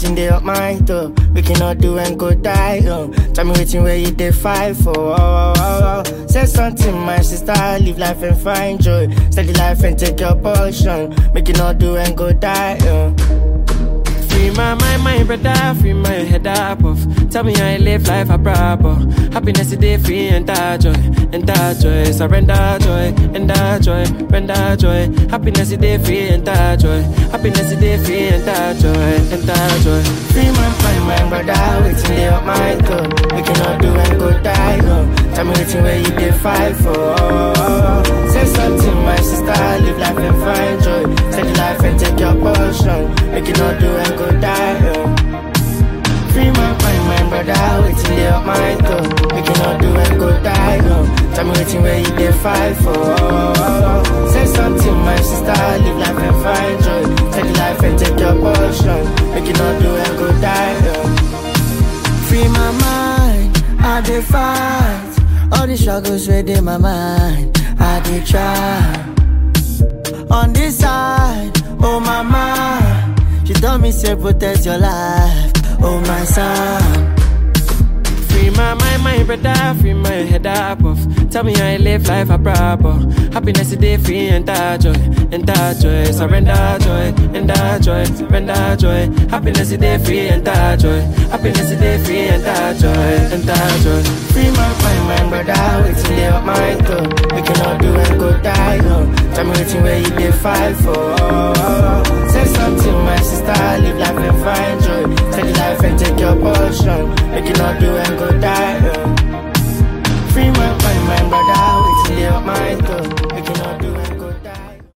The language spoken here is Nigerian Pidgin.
waiting they up my door. We cannot do and go die. Tell me waiting where you dey fight for. Say something, my sister. Live life and find joy. Study life and take your portion. Make it not do and go die. Free my mind, my brother, free my head up off. Tell me I live life a proper. Happiness is day free and that joy, surrender joy, and that joy, render joy. Happiness is day free and that joy, happiness is day free and that joy, and that joy. Free my mind, my brother, waiting they up my door. We cannot do and go die. Tell me waiting where you dey fight for. Say something, my sister, live life and find joy. Study life and take your portion. Make it not do and go die. Free my mind, my brother, waiting they up my door. We cannot do and go die. Tell me waiting where you dey fight for. Say something, my sister, live life and find joy. Study life and take your portion. Make it not do and go die. Free my mind, I dey fight. All the struggles within my mind, I dey try. On this side, oh my mind, she told me say protect your life, oh my son. Free my mind, my brother, free my head up off. Tell me I live life a proper. Happiness is day free and that joy, surrender joy, and that joy, surrender joy. Happiness is day free and that joy, happiness is day free and that joy, and that joy. Free my mind, my brother, waiting they up my door. We cannot do and go die. Tell me waiting where you dey fight for.